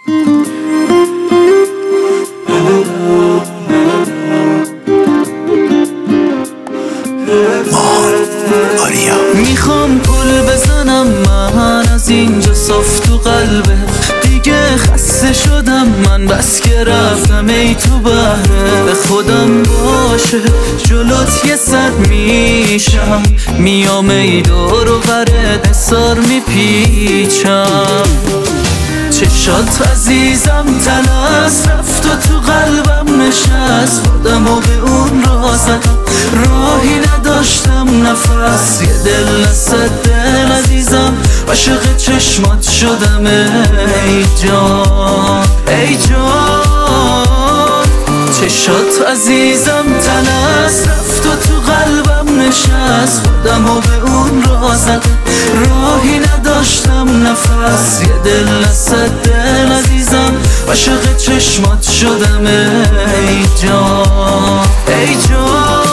میخوام پل بزنم من از اینجا صاف تو قلبه، دیگه خسته شدم من بس که رفتم ای تو بحره. به خودم باشه جلوت یه صد میشم، میام ای دور و برت حسار میپیچم. چشات عزیزم تلس رفت و تو قلبم نشست، خودمو به اون راه زدم راهی نداشتم نفس. یه دل نصد دل عزیزم عاشق چشمات شدم ای جان ای جان. چشات عزیزم تلس رفت و تو قلبم نشست، خودمو به اون راه زدم راهی نداشتم نفس. یه دل نصد دل عزیزم عاشق چشمات شدم ای جان ای جان.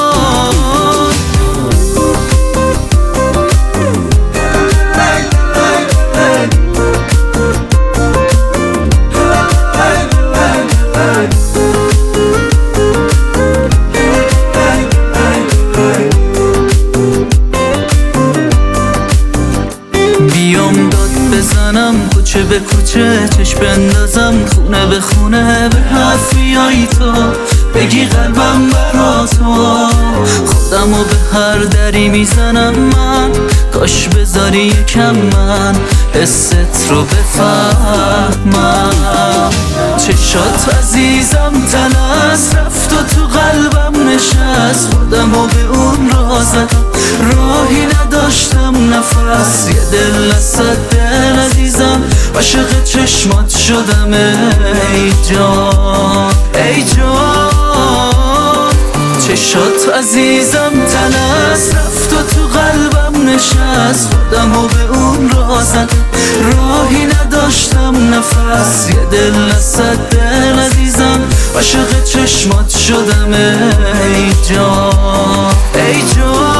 بیام داد بزنم کوچه به کوچه، چشم بندازم خونه به خونه، به حرفیای تو بگی قلبم برا تو. خودمو به هر دری میزنم من، کاش بذاری یکم من حست رو بفهمم. چشات عزیزم تلس رفت و تو قلبم نشست، خودمو به اون راه زدم راهی نداشتم نفس. یه دل نصد دل عزیزم عاشق چشمات شدم ای جان ای جان. چشات عزیزم تلس رفت و تو قلبم نشست، خودمو به اون راه زدم راهی نداشتم نفس. یه دل نصد دل عزیزم عاشق چشمات شدم ای جان ای جان.